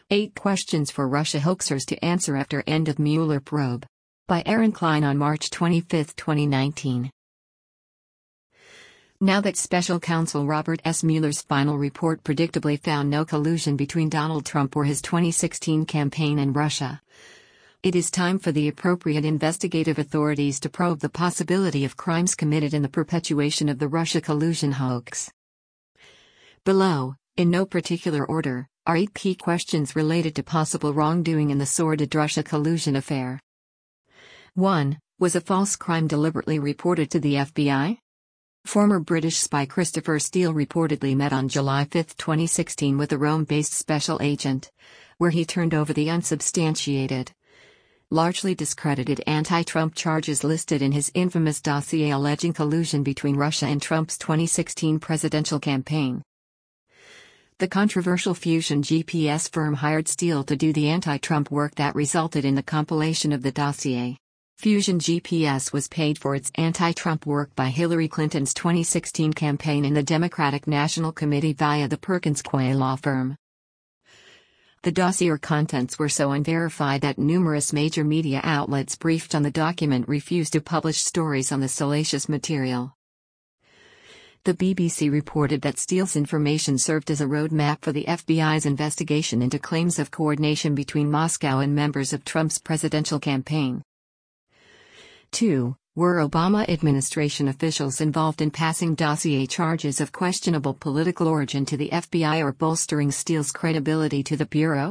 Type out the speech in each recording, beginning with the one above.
8 Questions for Russia Hoaxers to Answer After End of Mueller Probe. By Aaron Klein on March 25, 2019. Now that Special Counsel Robert S. Mueller's final report predictably found no collusion between Donald Trump or his 2016 campaign and Russia, it is time for the appropriate investigative authorities to probe the possibility of crimes committed in the perpetuation of the Russia collusion hoax. Below, in no particular order, are 8 key questions related to possible wrongdoing in the sordid Russia collusion affair. 1. Was a false crime deliberately reported to the FBI? Former British spy Christopher Steele reportedly met on July 5, 2016 with a Rome-based special agent, where he turned over the unsubstantiated, largely discredited anti-Trump charges listed in his infamous dossier alleging collusion between Russia and Trump's 2016 presidential campaign. The controversial Fusion GPS firm hired Steele to do the anti-Trump work that resulted in the compilation of the dossier. Fusion GPS was paid for its anti-Trump work by Hillary Clinton's 2016 campaign and the Democratic National Committee via the Perkins Coie law firm. The dossier contents were so unverified that numerous major media outlets briefed on the document refused to publish stories on the salacious material. The BBC reported that Steele's information served as a roadmap for the FBI's investigation into claims of coordination between Moscow and members of Trump's presidential campaign. 2. Were Obama administration officials involved in passing dossier charges of questionable political origin to the FBI or bolstering Steele's credibility to the Bureau?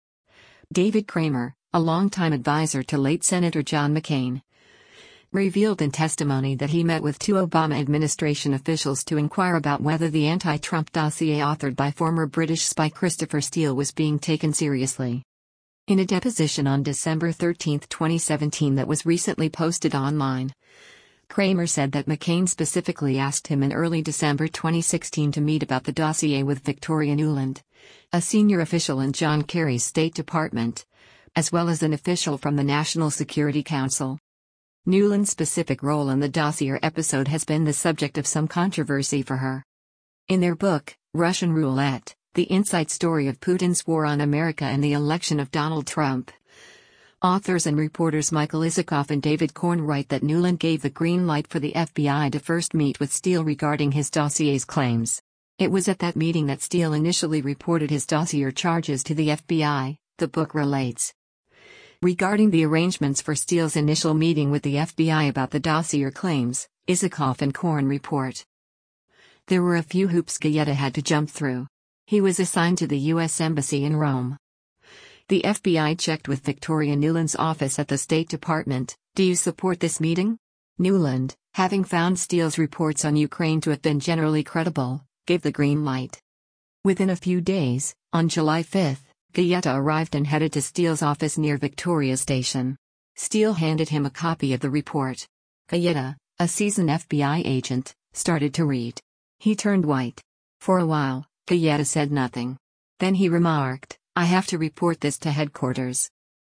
David Kramer, a longtime advisor to late Senator John McCain, revealed in testimony that he met with 2 Obama administration officials to inquire about whether the anti-Trump dossier authored by former British spy Christopher Steele was being taken seriously. In a deposition on December 13, 2017 that was recently posted online, Kramer said that McCain specifically asked him in early December 2016 to meet about the dossier with Victoria Nuland, a senior official in John Kerry's State Department, as well as an official from the National Security Council. Nuland's specific role in the dossier episode has been the subject of some controversy for her. In their book, Russian Roulette, The Inside Story of Putin's War on America and the Election of Donald Trump, authors and reporters Michael Isikoff and David Korn write that Nuland gave the green light for the FBI to first meet with Steele regarding his dossier's claims. It was at that meeting that Steele initially reported his dossier charges to the FBI, the book relates. Regarding the arrangements for Steele's initial meeting with the FBI about the dossier claims, Isikoff and Korn report, there were a few hoops Gaeta had to jump through. He was assigned to the U.S. Embassy in Rome. The FBI checked with Victoria Nuland's office at the State Department. Do you support this meeting? Nuland, having found Steele's reports on Ukraine to have been generally credible, gave the green light. Within a few days, on July 5, Gaeta arrived and headed to Steele's office near Victoria Station. Steele handed him a copy of the report. Gaeta, a seasoned FBI agent, started to read. He turned white. For a while, Gaeta said nothing. Then he remarked, I have to report this to headquarters.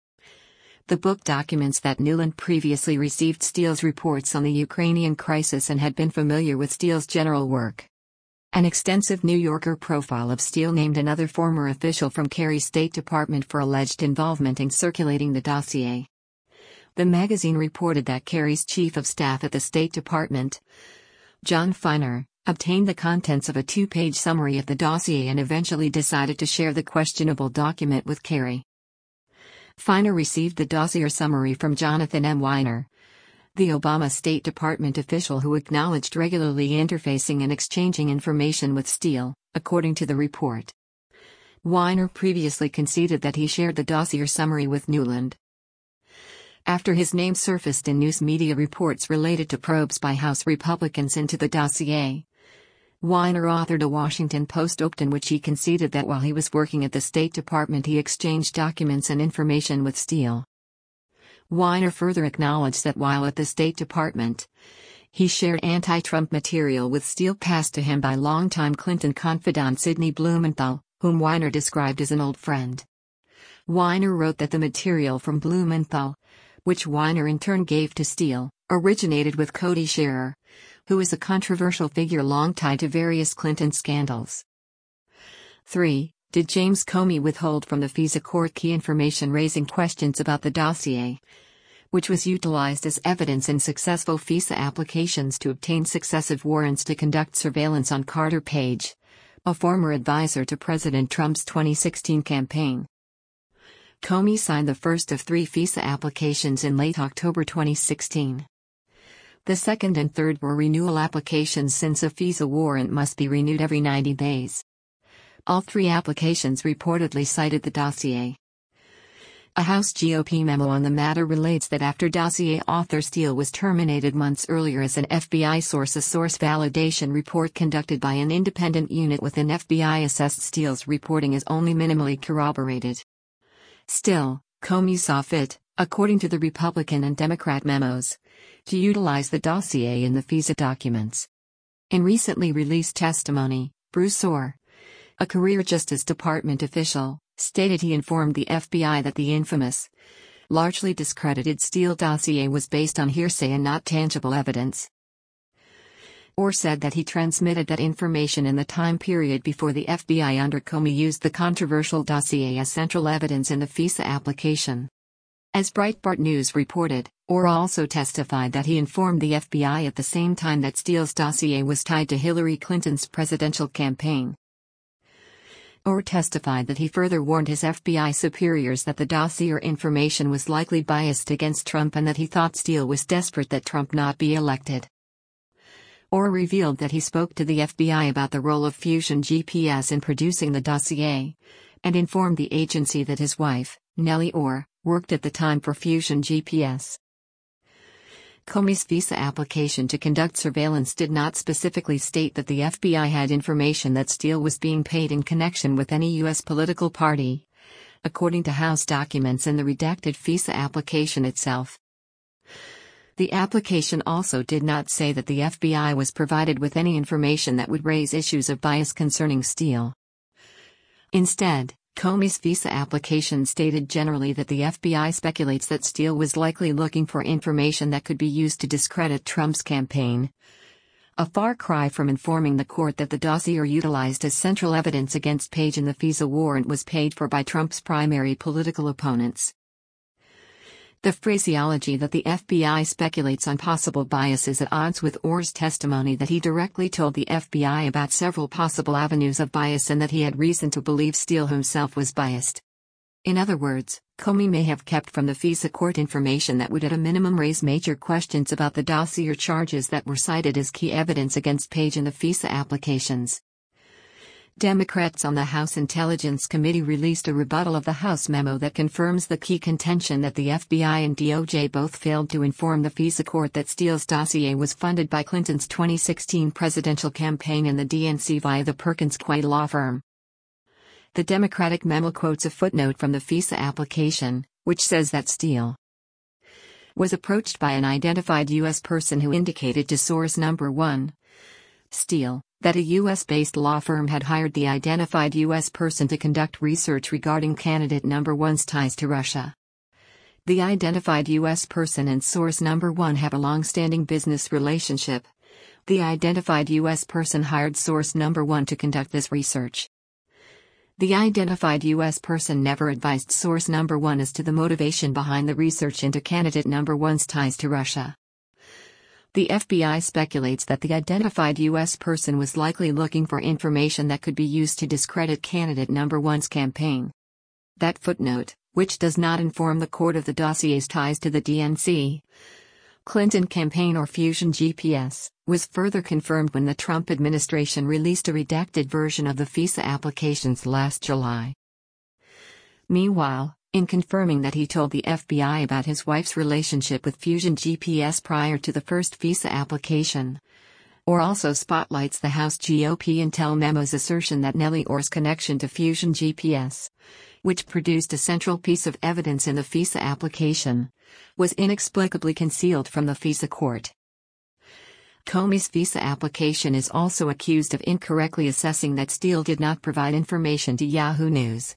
The book documents that Nuland previously received Steele's reports on the Ukrainian crisis and had been familiar with Steele's general work. An extensive New Yorker profile of Steele named another former official from Kerry's State Department for alleged involvement in circulating the dossier. The magazine reported that Kerry's chief of staff at the State Department, John Feiner, obtained the contents of a 2-page summary of the dossier and eventually decided to share the questionable document with Kerry. Feiner received the dossier summary from Jonathan M. Weiner, the Obama State Department official who acknowledged regularly interfacing and exchanging information with Steele, according to the report. Weiner previously conceded that he shared the dossier summary with Nuland. After his name surfaced in news media reports related to probes by House Republicans into the dossier, Weiner authored a Washington Post op-ed in which he conceded that while he was working at the State Department he exchanged documents and information with Steele. Weiner further acknowledged that while at the State Department, he shared anti-Trump material with Steele passed to him by longtime Clinton confidant Sidney Blumenthal, whom Weiner described as an old friend. Weiner wrote that the material from Blumenthal, which Weiner in turn gave to Steele, originated with Cody Scherer, who is a controversial figure long tied to various Clinton scandals. 3. Did James Comey withhold from the FISA court key information raising questions about the dossier, which was utilized as evidence in successful FISA applications to obtain successive warrants to conduct surveillance on Carter Page, a former advisor to President Trump's 2016 campaign? Comey signed the first of 3 FISA applications in late October 2016. The second and third were renewal applications since a FISA warrant must be renewed every 90 days. All 3 applications reportedly cited the dossier. A House GOP memo on the matter relates that after dossier author Steele was terminated months earlier as an FBI source, a source validation report conducted by an independent unit within FBI assessed Steele's reporting as only minimally corroborated. Still, Comey saw fit, according to the Republican and Democrat memos, to utilize the dossier in the FISA documents. In recently released testimony, Bruce Ohr, a career Justice Department official, stated he informed the FBI that the infamous, largely discredited Steele dossier was based on hearsay and not tangible evidence. Ohr said that he transmitted that information in the time period before the FBI under Comey used the controversial dossier as central evidence in the FISA application. As Breitbart News reported, Ohr also testified that he informed the FBI at the same time that Steele's dossier was tied to Hillary Clinton's presidential campaign. Ohr testified that he further warned his FBI superiors that the dossier information was likely biased against Trump and that he thought Steele was desperate that Trump not be elected. Ohr revealed that he spoke to the FBI about the role of Fusion GPS in producing the dossier, and informed the agency that his wife, Nellie Ohr, worked at the time for Fusion GPS. Comey's FISA application to conduct surveillance did not specifically state that the FBI had information that Steele was being paid in connection with any U.S. political party, according to House documents in the redacted FISA application itself. The application also did not say that the FBI was provided with any information that would raise issues of bias concerning Steele. Instead, Comey's FISA application stated generally that the FBI speculates that Steele was likely looking for information that could be used to discredit Trump's campaign. A far cry from informing the court that the dossier utilized as central evidence against Page in the FISA warrant was paid for by Trump's primary political opponents. The phraseology that the FBI speculates on possible bias is at odds with Ohr's testimony that he directly told the FBI about several possible avenues of bias and that he had reason to believe Steele himself was biased. In other words, Comey may have kept from the FISA court information that would at a minimum raise major questions about the dossier charges that were cited as key evidence against Page in the FISA applications. Democrats on the House Intelligence Committee released a rebuttal of the House memo that confirms the key contention that the FBI and DOJ both failed to inform the FISA court that Steele's dossier was funded by Clinton's 2016 presidential campaign and the DNC via the Perkins Coie law firm. The Democratic memo quotes a footnote from the FISA application, which says that Steele was approached by an identified U.S. person who indicated to source number 1, Steele, that a U.S.-based law firm had hired the identified U.S. person to conduct research regarding candidate number 1's ties to Russia. The identified U.S. person and source number 1 have a long-standing business relationship. The identified U.S. person hired source number 1 to conduct this research. The identified U.S. person never advised source number 1 as to the motivation behind the research into candidate number 1's ties to Russia. The FBI speculates that the identified U.S. person was likely looking for information that could be used to discredit candidate number 1's campaign. That footnote, which does not inform the court of the dossier's ties to the DNC, Clinton campaign or Fusion GPS, was further confirmed when the Trump administration released a redacted version of the FISA applications last July. Meanwhile, in confirming that he told the FBI about his wife's relationship with Fusion GPS prior to the first FISA application, Ohr also spotlights the House GOP Intel memo's assertion that Nellie Ohr's connection to Fusion GPS, which produced a central piece of evidence in the FISA application, was inexplicably concealed from the FISA court. Comey's FISA application is also accused of incorrectly assessing that Steele did not provide information to Yahoo News.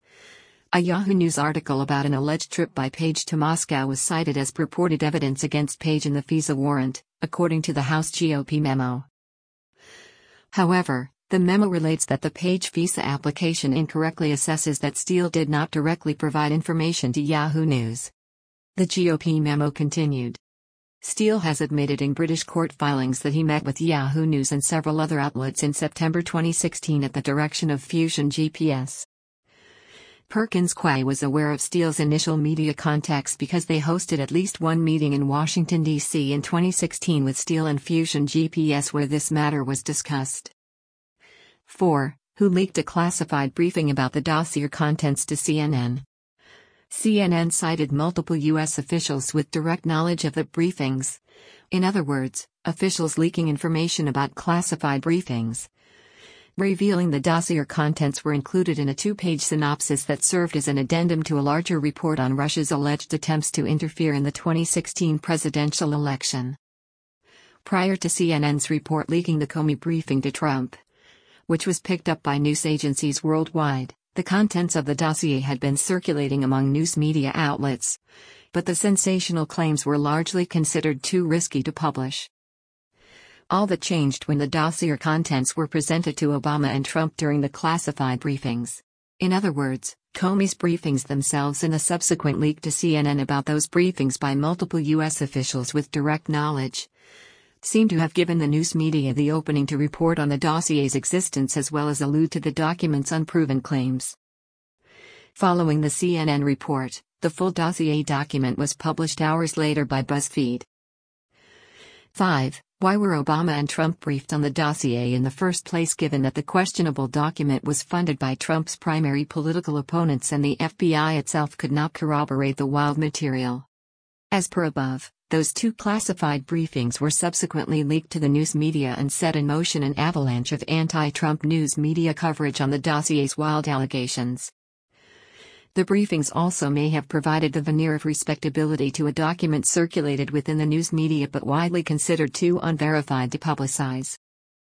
A Yahoo News article about an alleged trip by Page to Moscow was cited as purported evidence against Page in the FISA warrant, according to the House GOP memo. However, The memo relates that the Page visa application incorrectly assesses that Steele did not directly provide information to Yahoo News. The GOP memo continued. Steele has admitted in British court filings that he met with Yahoo News and several other outlets in September 2016 at the direction of Fusion GPS. Perkins Coie was aware of Steele's initial media contacts because they hosted at least one meeting in Washington, D.C. in 2016 with Steele and Fusion GPS where this matter was discussed. 4. Who leaked a classified briefing about the dossier contents to CNN? CNN cited multiple U.S. officials with direct knowledge of the briefings. In other words, officials leaking information about classified briefings. Revealing the dossier contents were included in a 2-page synopsis that served as an addendum to a larger report on Russia's alleged attempts to interfere in the 2016 presidential election. Prior to CNN's report leaking the Comey briefing to Trump, which was picked up by news agencies worldwide, the contents of the dossier had been circulating among news media outlets, but the sensational claims were largely considered too risky to publish. All that changed when the dossier contents were presented to Obama and Trump during the classified briefings. In other words, Comey's briefings themselves and the subsequent leak to CNN about those briefings by multiple U.S. officials with direct knowledge seem to have given the news media the opening to report on the dossier's existence as well as allude to the document's unproven claims. Following the CNN report, the full dossier document was published hours later by BuzzFeed. 5. Why were Obama and Trump briefed on the dossier in the first place given that the questionable document was funded by Trump's primary political opponents and the FBI itself could not corroborate the wild material? As per above, those 2 classified briefings were subsequently leaked to the news media and set in motion an avalanche of anti-Trump news media coverage on the dossier's wild allegations. The briefings also may have provided the veneer of respectability to a document circulated within the news media but widely considered too unverified to publicize.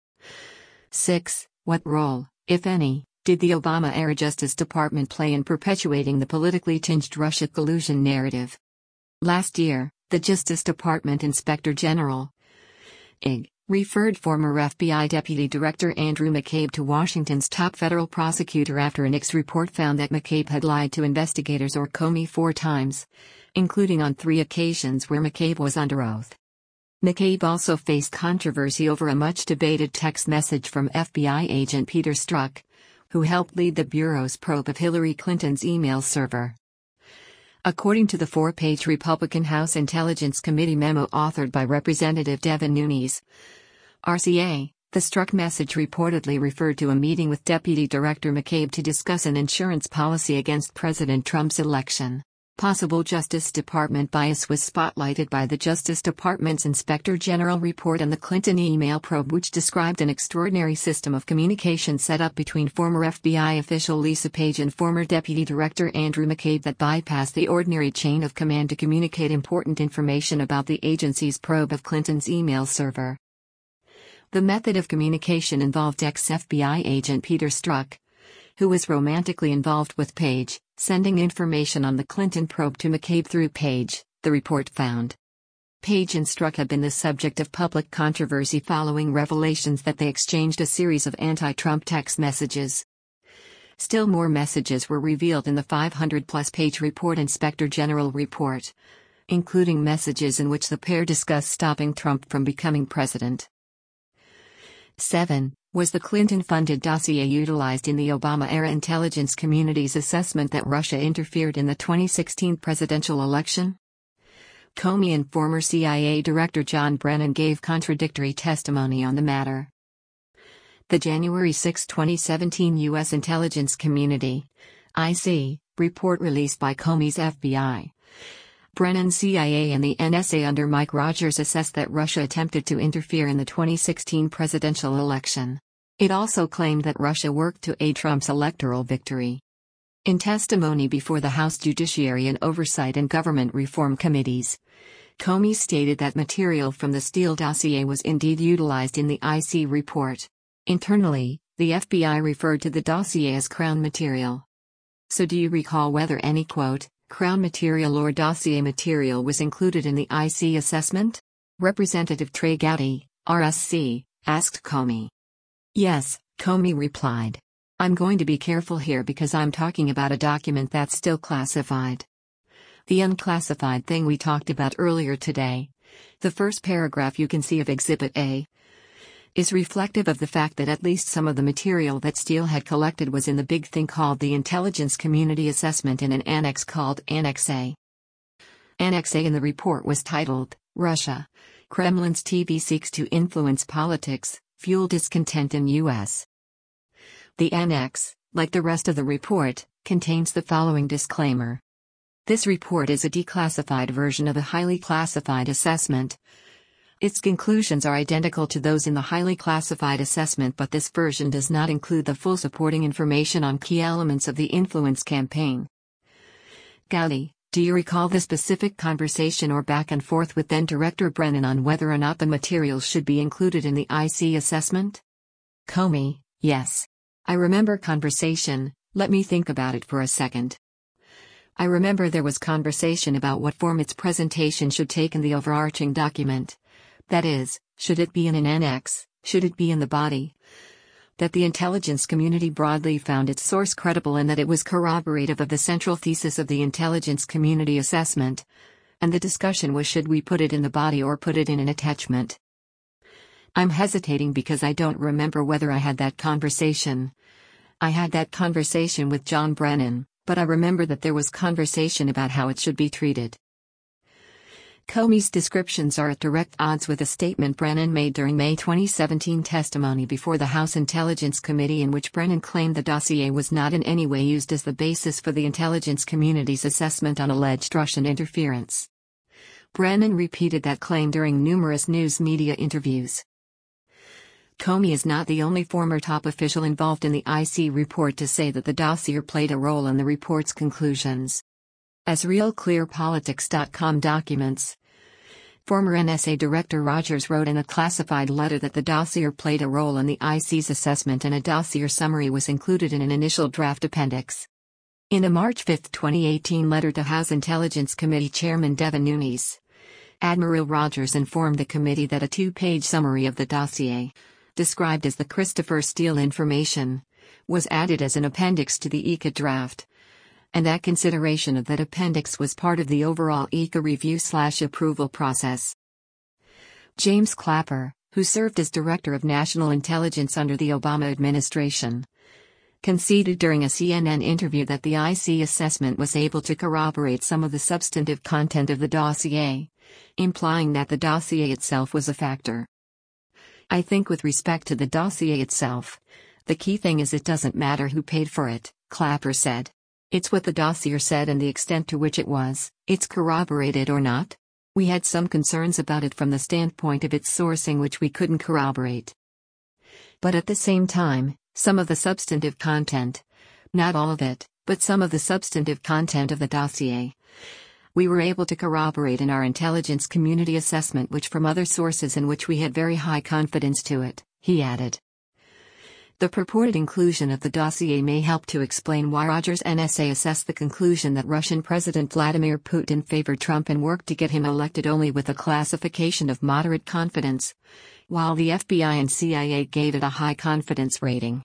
6. What role, if any, did the Obama-era Justice Department play in perpetuating the politically tinged Russia collusion narrative? Last year, the Justice Department Inspector General IG referred former FBI Deputy Director Andrew McCabe to Washington's top federal prosecutor after an X report found that McCabe had lied to investigators or Comey 4 times, including on 3 occasions where McCabe was under oath. McCabe also faced controversy over a much-debated text message from FBI agent Peter Strzok, who helped lead the Bureau's probe of Hillary Clinton's email server. According to the 4-page Republican House Intelligence Committee memo authored by Representative Devin Nunes, RCA, the Strzok message reportedly referred to a meeting with Deputy Director McCabe to discuss an insurance policy against President Trump's election. Possible Justice Department bias was spotlighted by the Justice Department's Inspector General report and the Clinton email probe, which described an extraordinary system of communication set up between former FBI official Lisa Page and former Deputy Director Andrew McCabe that bypassed the ordinary chain of command to communicate important information about the agency's probe of Clinton's email server. The method of communication involved ex-FBI agent Peter Strzok, who was romantically involved with Page, sending information on the Clinton probe to McCabe through Page, the report found. Page and Strzok had been the subject of public controversy following revelations that they exchanged a series of anti-Trump text messages. Still more messages were revealed in the 500-plus page report Inspector General report, including messages in which the pair discussed stopping Trump from becoming president. 7. Was the Clinton-funded dossier utilized in the Obama-era intelligence community's assessment that Russia interfered in the 2016 presidential election? Comey and former CIA Director John Brennan gave contradictory testimony on the matter. The January 6, 2017 U.S. Intelligence Community (IC) report released by Comey's FBI, Brennan, CIA and the NSA under Mike Rogers assessed that Russia attempted to interfere in the 2016 presidential election. It also claimed that Russia worked to aid Trump's electoral victory. In testimony before the House Judiciary and Oversight and Government Reform Committees, Comey stated that material from the Steele dossier was indeed utilized in the IC report. Internally, the FBI referred to the dossier as Crown material. So do you recall whether any, quote, Crown material or dossier material was included in the IC assessment? Representative Trey Gowdy, RSC, asked Comey. Yes, Comey replied. I'm going to be careful here because I'm talking about a document that's still classified. The unclassified thing we talked about earlier today, the first paragraph you can see of Exhibit A, is reflective of the fact that at least some of the material that Steele had collected was in the big thing called the Intelligence Community Assessment in an annex called Annex A. Annex A in the report was titled, Russia, Kremlin's TV Seeks to Influence Politics, Fuel Discontent in U.S. The annex, like the rest of the report, contains the following disclaimer. This report is a declassified version of a highly classified assessment. Its conclusions are identical to those in the highly classified assessment, but this version does not include the full supporting information on key elements of the influence campaign. Gowdy, do you recall the specific conversation or back and forth with then-Director Brennan on whether or not the materials should be included in the IC assessment? Comey, yes. I remember conversation, let me think about it for a second. I remember there was conversation about what form its presentation should take in the overarching document. That is, should it be in an annex, should it be in the body? That the intelligence community broadly found its source credible and that it was corroborative of the central thesis of the intelligence community assessment. And the discussion was should we put it in the body or put it in an attachment. I'm hesitating because I don't remember whether I had that conversation. I had that conversation with John Brennan, but I remember that there was conversation about how it should be treated. Comey's descriptions are at direct odds with a statement Brennan made during May 2017 testimony before the House Intelligence Committee, in which Brennan claimed the dossier was not in any way used as the basis for the intelligence community's assessment on alleged Russian interference. Brennan repeated that claim during numerous news media interviews. Comey is not the only former top official involved in the IC report to say that the dossier played a role in the report's conclusions. As RealClearPolitics.com documents, former NSA Director Rogers wrote in a classified letter that the dossier played a role in the IC's assessment and a dossier summary was included in an initial draft appendix. In a March 5, 2018 letter to House Intelligence Committee Chairman Devin Nunes, Admiral Rogers informed the committee that a two-page summary of the dossier, described as the Christopher Steele information, was added as an appendix to the ICA draft, and that consideration of that appendix was part of the overall ICA review/approval process. James Clapper, who served as Director of National Intelligence under the Obama administration, conceded during a CNN interview that the IC assessment was able to corroborate some of the substantive content of the dossier, implying that the dossier itself was a factor. I think with respect to the dossier itself, the key thing is it doesn't matter who paid for it, Clapper said. It's what the dossier said and the extent to which it's corroborated or not. We had some concerns about it from the standpoint of its sourcing, which we couldn't corroborate. But at the same time, some of the substantive content, not all of it, but some of the substantive content of the dossier, we were able to corroborate in our intelligence community assessment, which from other sources in which we had very high confidence to it, he added. The purported inclusion of the dossier may help to explain why Rogers' NSA assessed the conclusion that Russian President Vladimir Putin favored Trump and worked to get him elected only with a classification of moderate confidence, while the FBI and CIA gave it a high confidence rating.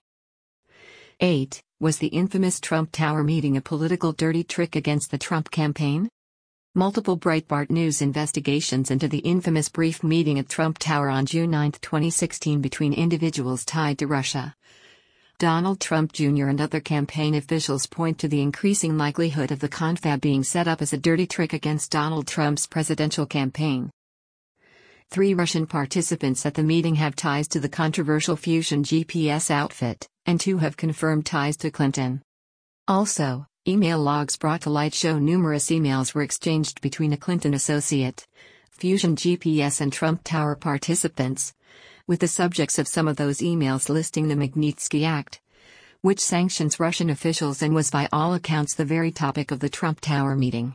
8. Was the infamous Trump Tower meeting a political dirty trick against the Trump campaign? Multiple Breitbart News investigations into the infamous brief meeting at Trump Tower on June 9, 2016 between individuals tied to Russia, Donald Trump Jr. and other campaign officials point to the increasing likelihood of the confab being set up as a dirty trick against Donald Trump's presidential campaign. 3 Russian participants at the meeting have ties to the controversial Fusion GPS outfit, and 2 have confirmed ties to Clinton. Also, email logs brought to light show numerous emails were exchanged between a Clinton associate, Fusion GPS and Trump Tower participants, with the subjects of some of those emails listing the Magnitsky Act, which sanctions Russian officials and was by all accounts the very topic of the Trump Tower meeting.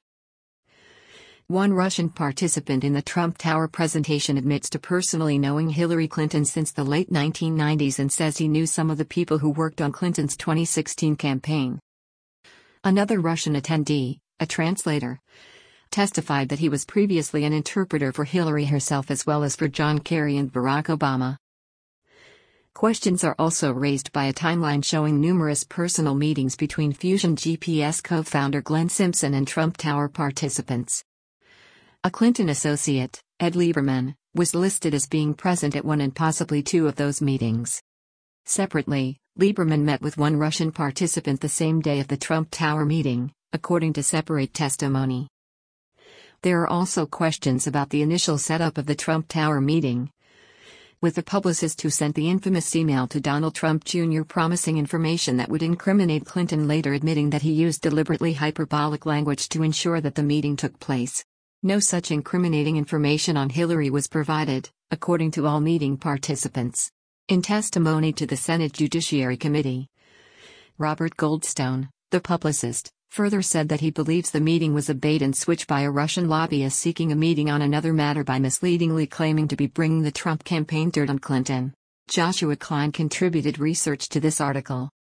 One Russian participant in the Trump Tower presentation admits to personally knowing Hillary Clinton since the late 1990s and says he knew some of the people who worked on Clinton's 2016 campaign. Another Russian attendee, a translator, testified that he was previously an interpreter for Hillary herself as well as for John Kerry and Barack Obama. Questions are also raised by a timeline showing numerous personal meetings between Fusion GPS co-founder Glenn Simpson and Trump Tower participants. A Clinton associate, Ed Lieberman, was listed as being present at one and possibly two of those meetings. Separately, Lieberman met with one Russian participant the same day of the Trump Tower meeting, according to separate testimony. There are also questions about the initial setup of the Trump Tower meeting, with the publicist who sent the infamous email to Donald Trump Jr. promising information that would incriminate Clinton later admitting that he used deliberately hyperbolic language to ensure that the meeting took place. No such incriminating information on Hillary was provided, according to all meeting participants. In testimony to the Senate Judiciary Committee, Robert Goldstone, the publicist, further said that he believes the meeting was a bait-and-switch by a Russian lobbyist seeking a meeting on another matter by misleadingly claiming to be bringing the Trump campaign dirt on Clinton. Joshua Klein contributed research to this article.